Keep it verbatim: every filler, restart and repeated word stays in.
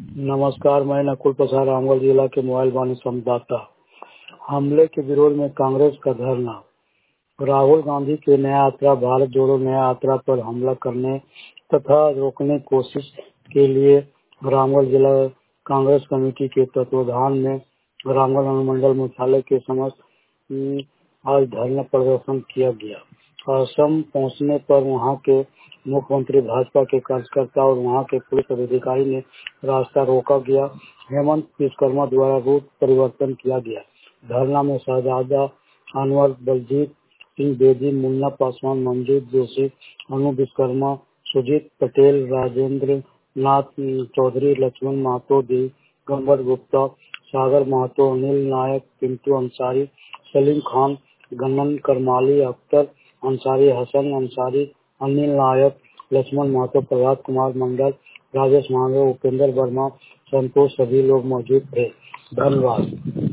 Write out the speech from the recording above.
नमस्कार, मैं नकुल प्रसाद रामगढ़ जिला के मोबाइल वाणी संवाददाता। हमले के विरोध में कांग्रेस का धरना। राहुल गांधी के नया यात्रा भारत जोड़ो नया यात्रा पर हमला करने तथा रोकने की कोशिश के लिए रामगढ़ जिला कांग्रेस कमेटी के तत्वाधान में रामगढ़ अनुमंडल मुख्यालय के समक्ष आज धरना प्रदर्शन किया गया। असम पहुंचने पर वहां के मुख्यमंत्री, भाजपा के कार्यकर्ता और वहां के पुलिस अधिकारी ने रास्ता रोका गया। हेमंत विश्वकर्मा द्वारा रूट परिवर्तन किया गया। धरना में शहजादा अनवर, बलजीत सिंह बेदी, मुन्ना पासवान, मंजूर जोशी, अनु विश्वकर्मा, सुजीत पटेल, राजेंद्र नाथ चौधरी, लक्ष्मण महतो, दिगंबर गुप्ता, सागर महतो, अनिल नायक, पिंटू अंसारी, सलीम खान, गन्नन करमाली, अख्तर अंसारी, हसन अंसारी, अनिल नायक, लक्ष्मण महतो, प्रभात कुमार मंडल, राजेश मांगे, उपेंद्र वर्मा, संतोष सभी लोग मौजूद थे। धन्यवाद।